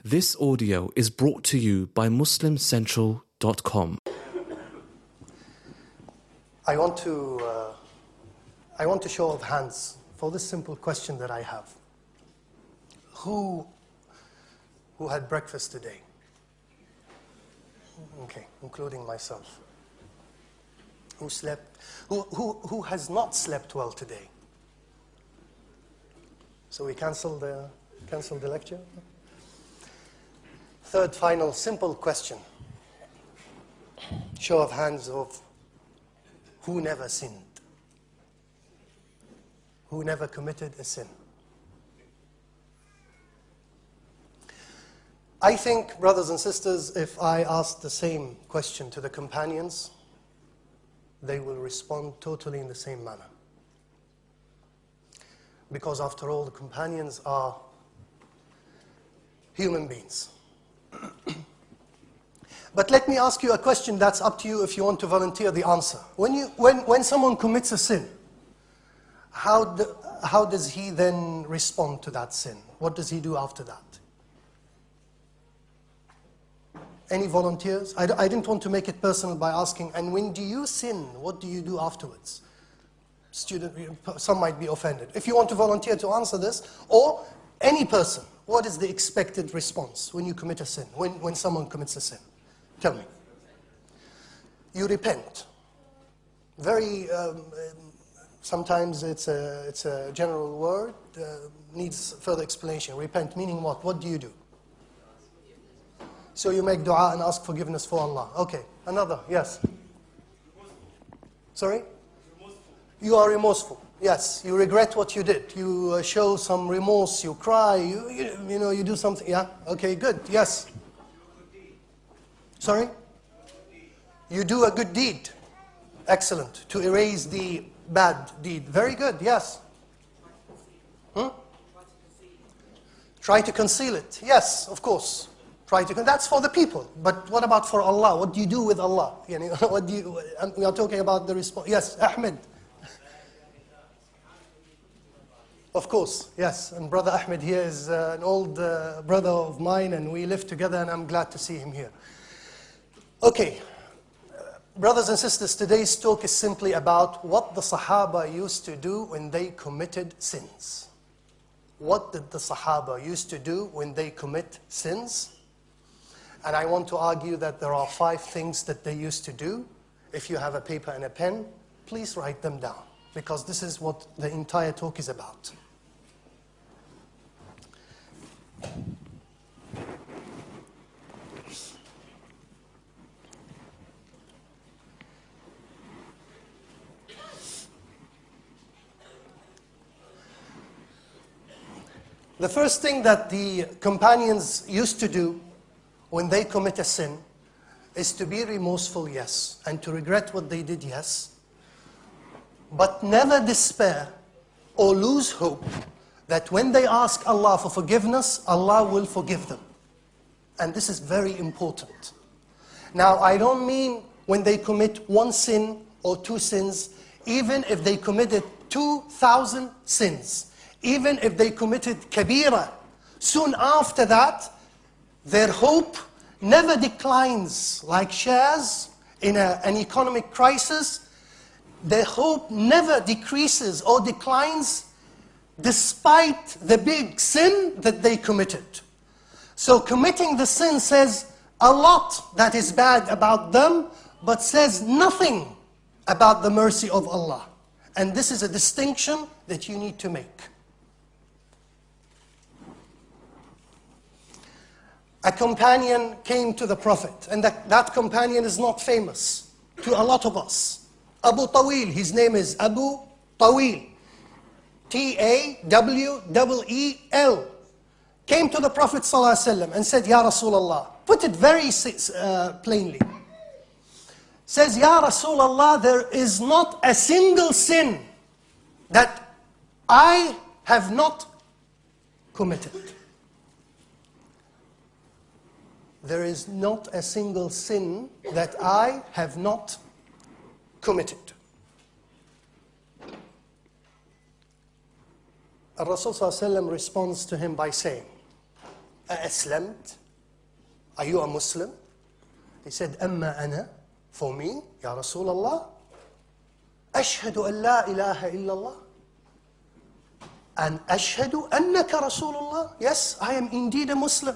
This audio is brought to you by MuslimCentral.com. I want to show of hands for this simple question that I have. Who had breakfast today? Okay, including myself. Who slept? Who has not slept well today? So we cancel the lecture? Third, final, simple question. Show of hands of who never sinned? Who never committed a sin? I think, brothers and sisters, if I ask the same question to the companions, they will respond totally in the same manner. Because after all, the companions are human beings. But let me ask you a question that's up to you if you want to volunteer the answer. When someone commits a sin, how does he then respond to that sin? What does he do after that? Any volunteers? I didn't want to make it personal by asking, and when do you sin? What do you do afterwards? Some might be offended. If you want to volunteer to answer this, or any person, what is the expected response when you commit a sin, when someone commits a sin? Tell me. You repent. Very, sometimes it's a general word, needs further explanation. Repent, meaning what? What do you do? So you make dua and ask forgiveness for Allah. Okay, another, yes. Sorry? You are remorseful. Yes, you regret what you did. You show some remorse, you cry, you do something. Yeah, okay, good, yes. Sorry? You do a good deed. Excellent. To erase the bad deed. Very good, yes. Try to conceal it. Yes, of course. That's for the people. But what about for Allah? What do you do with Allah? We are talking about the response. Yes, Ahmed. Of course, yes. And Brother Ahmed here is an old brother of mine, and we live together, and I'm glad to see him here. Okay. Brothers and sisters, today's talk is simply about what the Sahaba used to do when they committed sins. What did the Sahaba used to do when they commit sins? And I want to argue that there are 5 things that they used to do. If you have a paper and a pen, please write them down, because this is what the entire talk is about. The first thing that the companions used to do when they commit a sin is to be remorseful, yes, and to regret what they did, yes, but never despair or lose hope that when they ask Allah for forgiveness, Allah will forgive them. And this is very important. Now, I don't mean when they commit 1 sin or 2 sins, even if they committed 2,000 sins, even if they committed kabira, soon after that, their hope never declines like shares in an economic crisis. Their hope never decreases or declines despite the big sin that they committed. So committing the sin says a lot that is bad about them, but says nothing about the mercy of Allah. And this is a distinction that you need to make. A companion came to the Prophet, and that companion is not famous to a lot of us. Abu Tawil, his name is Abu Tawil. Tawwel. Came to the Prophet ﷺ and said, Ya Rasulullah, put it very plainly. Says, Ya Rasulullah, there is not a single sin that I have not committed. There is not a single sin that I have not committed. Rasul ﷺ responds to him by saying, أأسلمت? Are you a Muslim? He said, أما أنا, for me, Ya Rasulullah, أشهد أن لا إله إلا الله. And أشهد أنك Rasulullah. Yes, I am indeed a Muslim.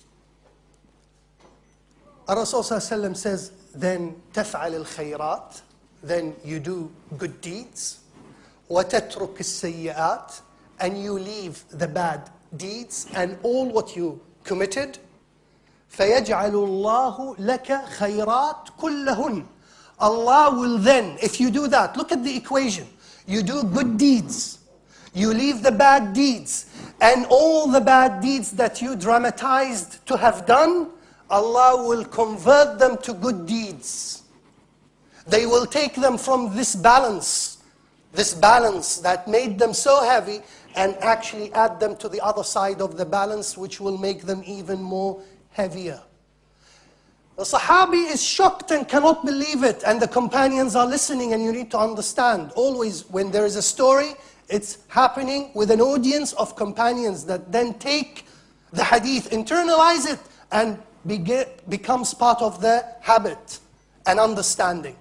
Rasul says, then تفعل الخيرات, then you do good deeds. وتترك السيئات, and you leave the bad deeds and all what you committed. فيجعل الله لك خيرات كلهن. Allah will then, if you do that, look at the equation. You do good deeds, you leave the bad deeds, and all the bad deeds that you dramatized to have done, Allah will convert them to good deeds. They will take them from this balance that made them so heavy, and actually add them to the other side of the balance, which will make them even more heavier. The Sahabi is shocked and cannot believe it, and the companions are listening, and you need to understand, always when there is a story, it's happening with an audience of companions that then take the hadith, internalize it, and becomes part of their habit and understanding.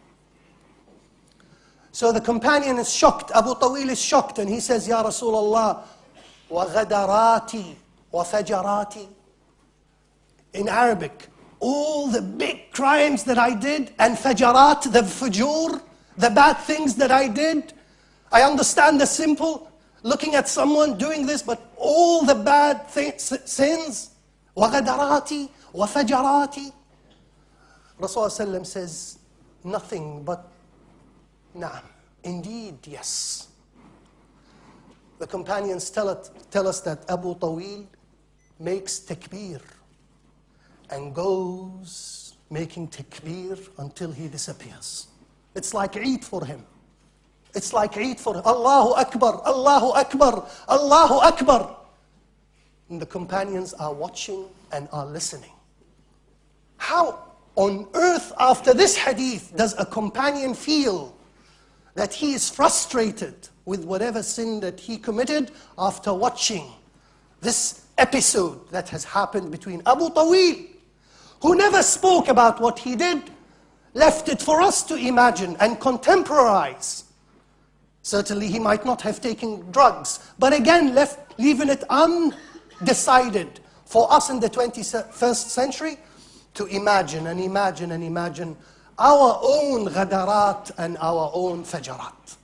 So the companion is shocked, Abu Tawil is shocked, and he says, Ya Rasulullah, وَغَدَرَاتِ وَفَجَرَاتِ. In Arabic, all the big crimes that I did, and fajarat, the fujur, the bad things that I did. I understand the simple, looking at someone doing this, but all the bad sins, وَغَدَرَاتِ وَفَجَرَاتِ. Rasulullah says, nothing but na'am, indeed, yes. The companions tell us that Abu Tawil makes takbir and goes making takbir until he disappears. It's like Eid for him. It's like Eid for him. Allahu Akbar, Allahu Akbar, Allahu Akbar. And the companions are watching and are listening. How on earth after this hadith does a companion feel that he is frustrated with whatever sin that he committed after watching this episode that has happened between Abu Tawil, who never spoke about what he did, left it for us to imagine and contemporize. Certainly he might not have taken drugs, but again leaving it undecided for us in the 21st century to imagine and imagine and imagine our own ghadarat and our own fajarat.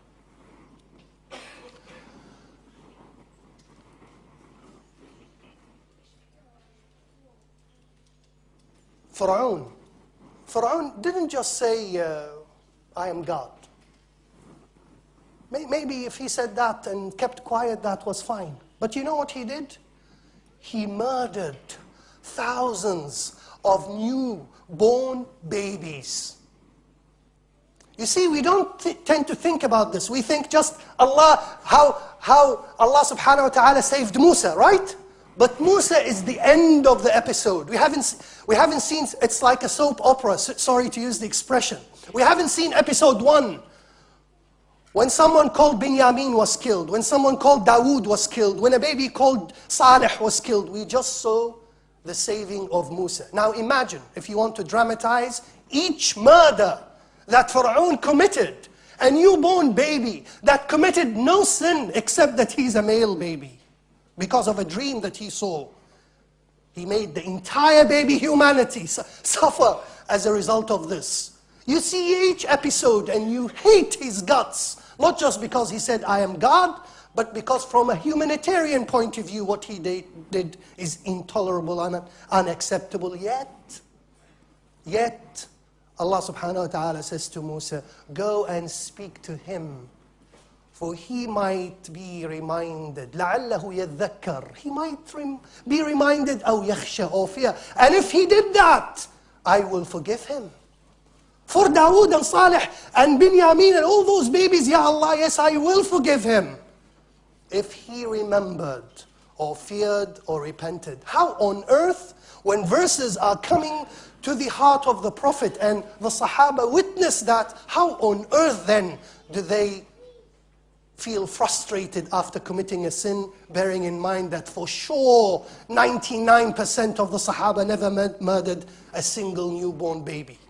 Fir'aun didn't just say, I am God. Maybe if he said that and kept quiet, that was fine. But you know what he did? He murdered thousands of newborn babies. You see, we don't tend to think about this. We think just Allah, how Allah subhanahu wa ta'ala saved Musa, right? But Musa is the end of the episode. We haven't seen, it's like a soap opera, sorry to use the expression. We haven't seen episode 1. When someone called Binyamin was killed, when someone called Dawood was killed, when a baby called Salih was killed, we just saw the saving of Musa. Now imagine, if you want to dramatize, each murder that Fir'aun committed, a newborn baby that committed no sin except that he's a male baby, because of a dream that he saw. He made the entire baby humanity suffer as a result of this. You see each episode and you hate his guts, not just because he said, I am God, but because from a humanitarian point of view, what he did is intolerable and unacceptable. Yet, Allah subhanahu wa ta'ala says to Musa, go and speak to him, for he might be reminded. لَعَلَّهُ يَذَّكَّرُ. He might be reminded, أَوْ يَخْشَى, or fear. And if he did that, I will forgive him. For Dawood and Salih and Binyamin and all those babies, Ya Allah, yes, I will forgive him. If he remembered or feared or repented. How on earth, when verses are coming to the heart of the Prophet and the Sahaba witness that, how on earth then do they feel frustrated after committing a sin, bearing in mind that for sure 99% of the Sahaba never murdered a single newborn baby.